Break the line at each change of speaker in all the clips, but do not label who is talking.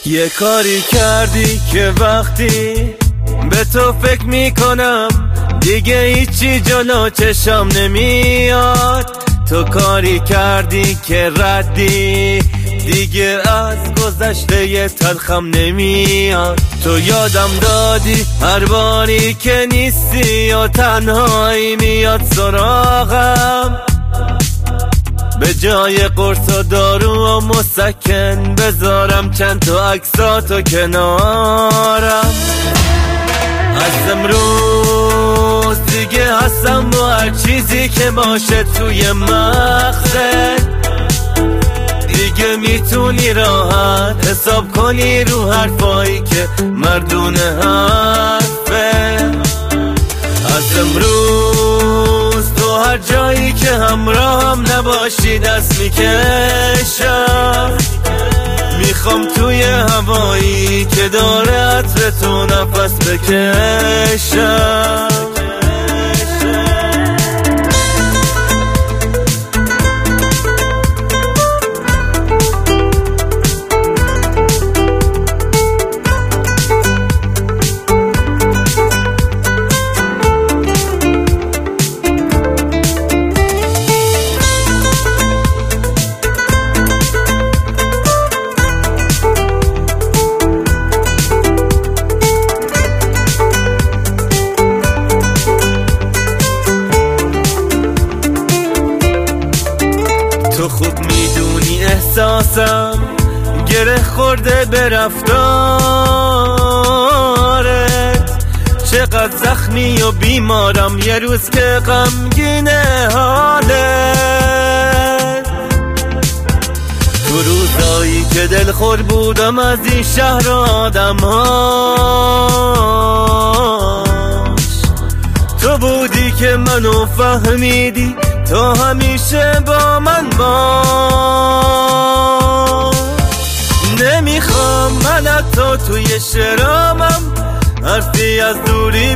یه کاری کردی که وقتی به تو فکر میکنم دیگه هیچی جلو چشم نمیاد. تو کاری کردی که ردی دیگه از گذشته یه تلخم نمیاد. تو یادم دادی هر باری که نیستی و تنهایی میاد سراغم، به جای قرص و دارو و مسکن بذارم چند تا عکساتو کنارم. از امروز دیگه هستم با هر چیزی که باشه توی مغزت. دیگه میتونی راحت حساب کنی رو حرفایی که مردونه حرفه. از امروز تو هر جایی که همراهم نباشی دست میکشم. میخوام توی هوایی که داره عطر تو نفس بکشم. تو خوب میدونی احساسم گره خورده به رفتارت، چقدر زخمی و بیمارم یه روز که غمگینه حالت. تو روزایی که دلخور بودم از این شهر آدمهاش، تو بودی که منو فهمیدی، تو همیشه با من باش. نمیخوام من حتی توی شرامم حرفی از دوری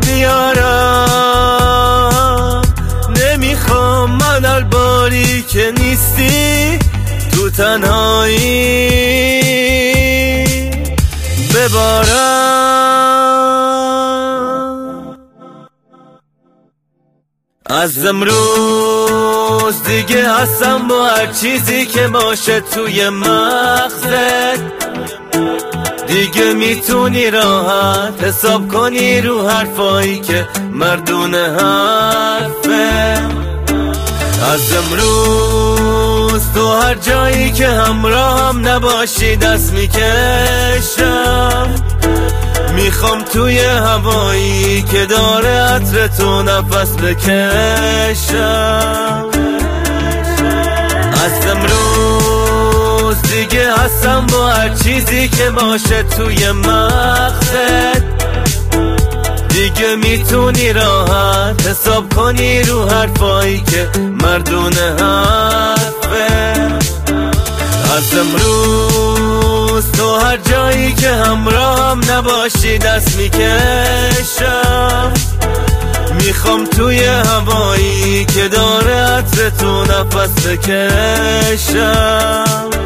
بیارم. نمیخوام من هر باری که نیستی تو تنهایی ببارم. از امروز دیگه هستم با هر چیزی که باشه توی مغزت. دیگه میتونی راحت حساب کنی رو حرفایی که مردونه حرفه. از امروز تو هر جایی که همراهم نباشی دست میکشم. میخوام توی هوایی که داره عطر تو نفس بکشم. از امروز دیگه هستم با هر چیزی که باشه توی مغزت. دیگه میتونی راحت حساب کنی رو حرفایی که مردونه حرفه. از امروز تو هر جایی که همراهم نباشی دست میکشم. میخوام توی هوایی که داره عطر تو نفس بکشم.